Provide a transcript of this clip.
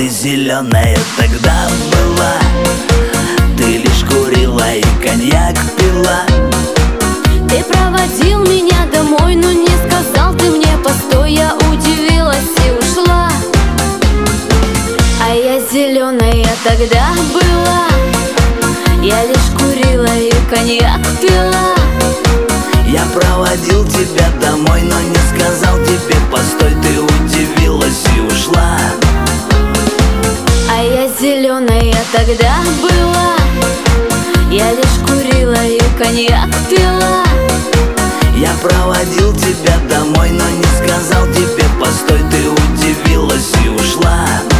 ты зеленая тогда была. Ты лишь курила и коньяк пила. Ты проводил меня домой, но не сказал ты мне постой. Я удивилась и ушла. А я зеленая тогда была. Я лишь курила и коньяк пила. Я проводил тебя домой, но не сказал тебе постой. Ты удивилась и ушла. А я зеленая тогда была. Я лишь курила и коньяк пила. Я проводил тебя домой, но не сказал тебе постой. Ты удивилась и ушла.